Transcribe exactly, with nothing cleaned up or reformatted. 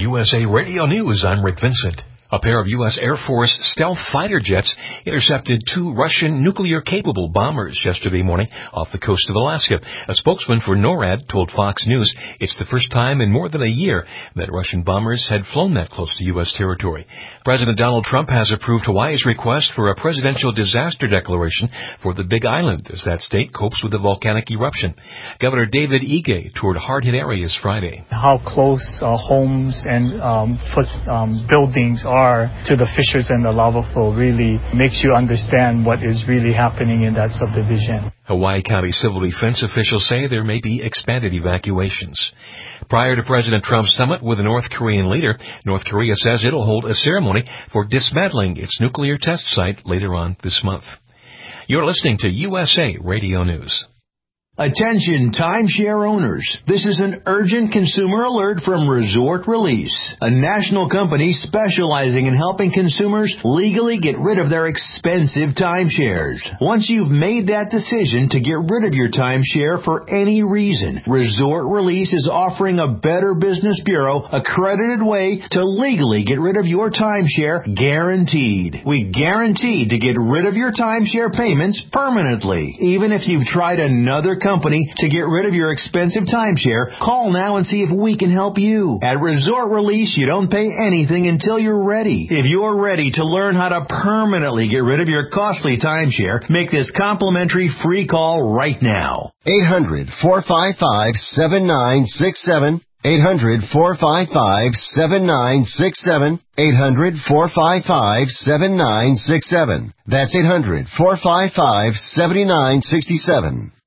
U S A Radio News, I'm Rick Vincent. A pair of U S Air Force stealth fighter jets intercepted two Russian nuclear-capable bombers yesterday morning off the coast of Alaska. A spokesman for NORAD told Fox News it's the first time in more than a year that Russian bombers had flown that close to U S territory. President Donald Trump has approved Hawaii's request for a presidential disaster declaration for the Big Island as that state copes with a volcanic eruption. Governor David Ige toured hard-hit areas Friday. How close uh, homes and um, um, buildings are to the fissures and the lava flow really makes you understand what is really happening in that subdivision. Hawaii County Civil Defense officials say there may be expanded evacuations. Prior to President Trump's summit with the North Korean leader, North Korea says it'll hold a ceremony for dismantling its nuclear test site later on this month. You're listening to U S A Radio News. Attention timeshare owners. This is an urgent consumer alert from Resort Release, a national company specializing in helping consumers legally get rid of their expensive timeshares. Once you've made that decision to get rid of your timeshare for any reason, Resort Release is offering a Better Business Bureau accredited way to legally get rid of your timeshare, guaranteed. We guarantee to get rid of your timeshare payments permanently. Even if you've tried another company to get rid of your expensive timeshare, call now and see if we can help you. At Resort Release, you don't pay anything until you're ready. If you're ready to learn how to permanently get rid of your costly timeshare, make this complimentary free call right now. eight hundred, four five five, seven nine six seven. eight hundred, four five five, seven nine six seven. eight hundred, four five five, seven nine six seven. That's eight hundred, four five five, seven nine six seven.